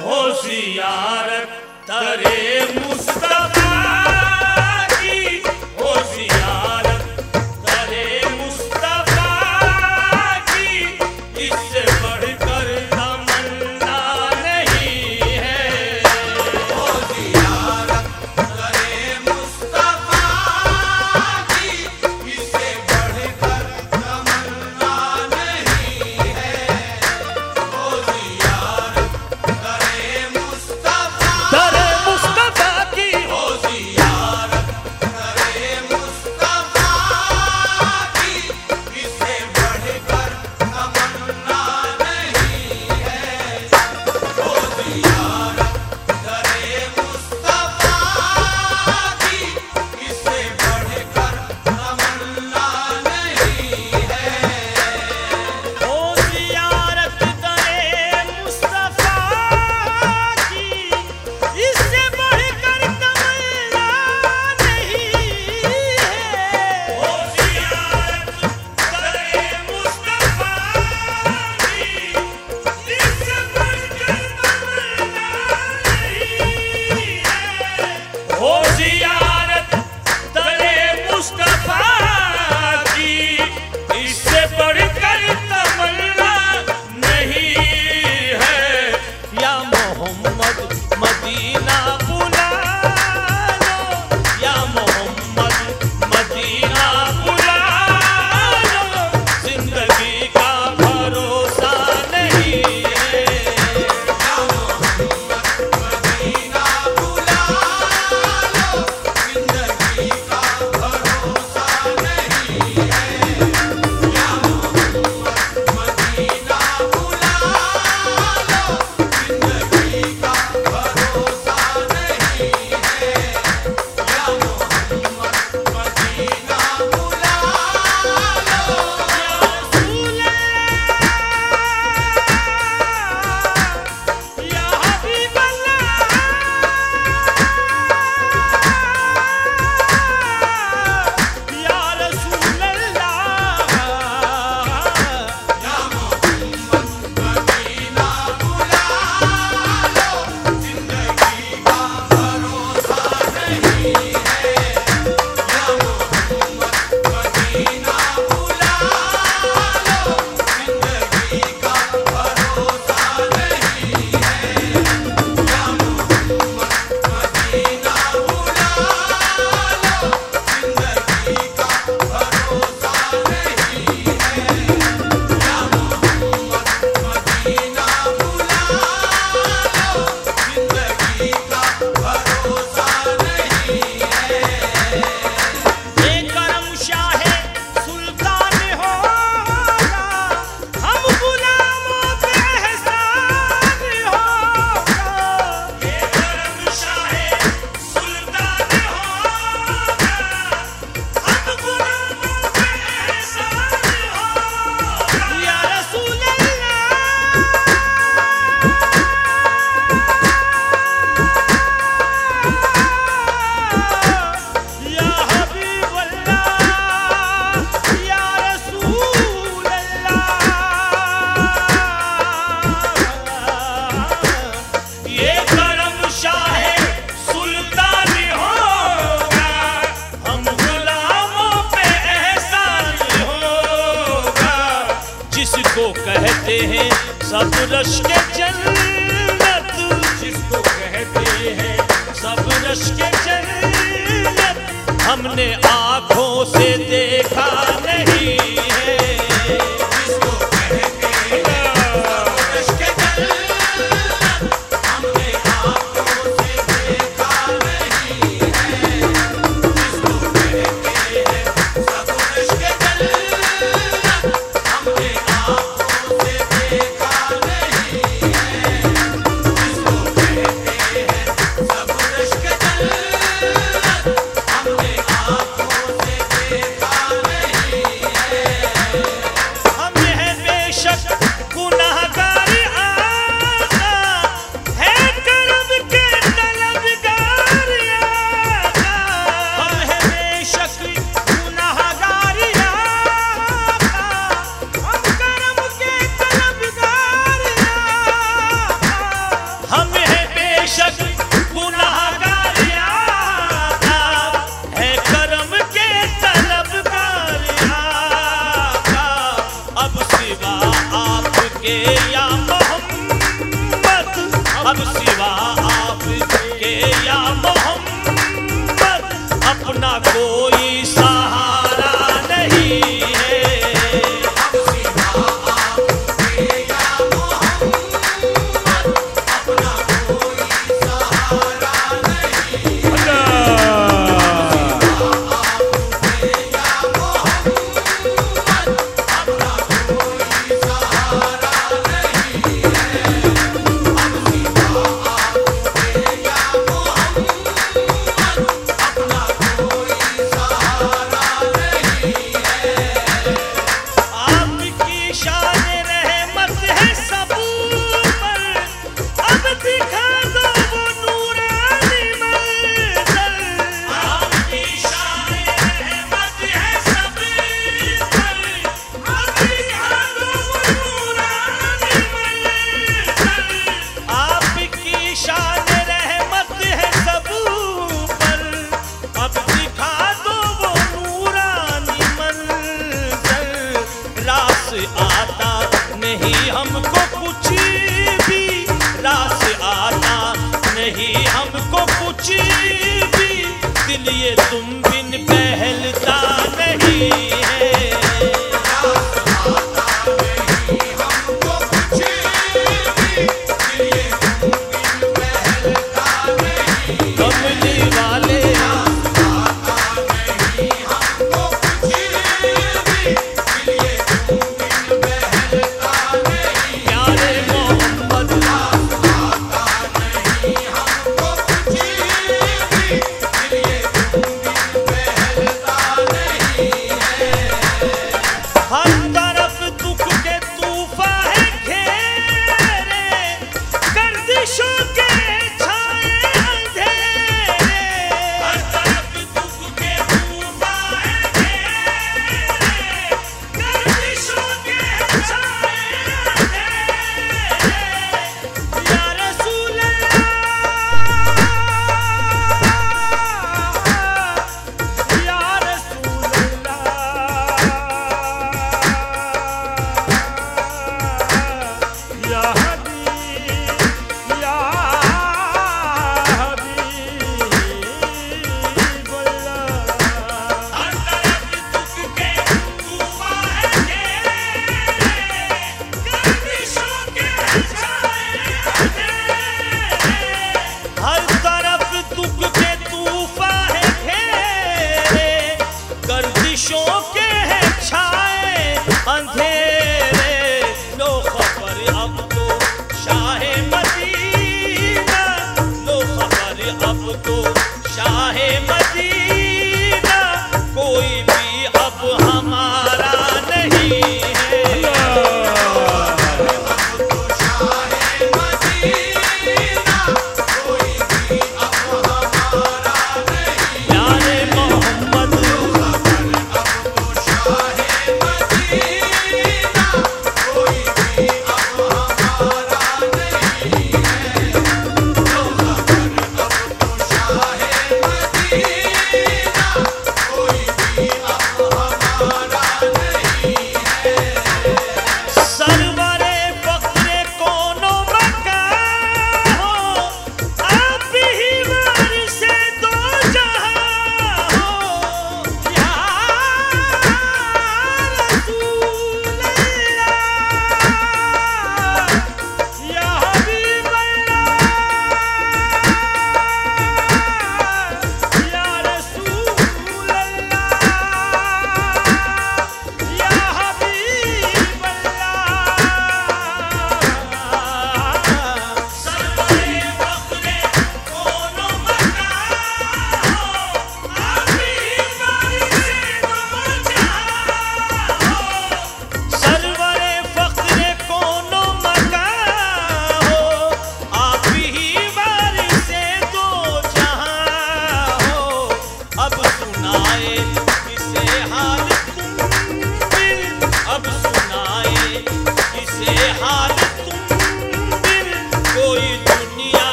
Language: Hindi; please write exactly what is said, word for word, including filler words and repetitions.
होशियारत तरे मुस्तफा की, होशियारत तरे मुस्तफा की, इससे बढ़कर तमन्ना नहीं है। होशियारत तरे मुस्तफा की, इससे बढ़कर तमन्ना नहीं है। होशियारत तरे मुस्तफा तरे मुस्तफा की, होशियारत तरे मुस्तफा की, इससे बढ़कर तमन्ना नहीं है। होशियारत तरे मुस्तफा की, इससे बढ़कर तमन्ना नहीं है। होशियारत तरे मुस्तफा की, इससे बढ़कर तमन्ना नहीं है। होशियारत तरे मुस्तफा की, इससे बढ़कर तमन्ना नहीं है। होशियारत तरे मुस्तफा की, इससे बढ़कर तमन्ना नहीं है। या मोहम्मद मदीना बुला लो, या मोहम्मद मदीना बुला लो, जिंदगी का भरोसा नहीं है। या मोहम्मद मदीना बुला लो, जिंदगी का भरोसा नहीं है। या मोहम्मद मदीना बुला लो, जिंदगी का भरोसा नहीं है। या मोहम्मद मदीना बुला लो। या हबीब अल्लाह, या रसूल अल्लाह, या मोहम्मद मदीना बुला लो, जिंदगी का भरोसा नहीं है। या मोहम्मद मदीना बुला लो, जिंदगी का भरोसा नहीं है। या मोहम्मद मदीना बुला लो, जिंदगी का भरोसा नहीं है। या मोहम्मद मदीना बुला लो, जिंदगी का भरोसा नहीं है। ये करम शाहे सुल्तान होगा, हम गुलामों पे एहसान होगा। ये करम शाहे सुल्तान होगा, हम गुलामों पे एहसान होगा। या रसूल अल्लाह, या हबीब अल्लाह, या रसूल अल्लाह। ये करम शाहे सुल्तान होगा, हम गुलामों पे एहसान होगा। जिसको कहते हैं सब रश के जन्नत, जिसको कहते हैं सब रश के जन्नत, हमने आँखों से देखा नहीं है। जिसको कहते हैं रश के जन्नत, हमने आँखों से देखा नहीं है। जिसको कहते हैं सब रश के जन्नत, हमने आँखों से देखा नहीं है। जिसको कहते हैं सब रश के जन्नत, हमने आँखों अब सिवा आप के या मोहम्मद अपना कोई सहारा नहीं है। अब सिवा आपके या मोहम्मद अपना कोई सहारा नहीं है। आपके या मोहम्मद अपना कोई सहारा नहीं है। अब सिवा आपके या मोहम्मद अपना कोई सहारा नहीं है। आपकी शान रहमत है सब पर, अब दिखा दो वो नूरानी मंजर। आपकी शान रहमत है सब पर, अब दिखा दो वो नूरानी मंजर। आपकी शान रहमत है सब पर, अब दिखा दो वो नूरानी मंजर। रास आता नहीं हमको कुछ भी, रास आता नहीं हमको कुछ भी, दिल ये तुम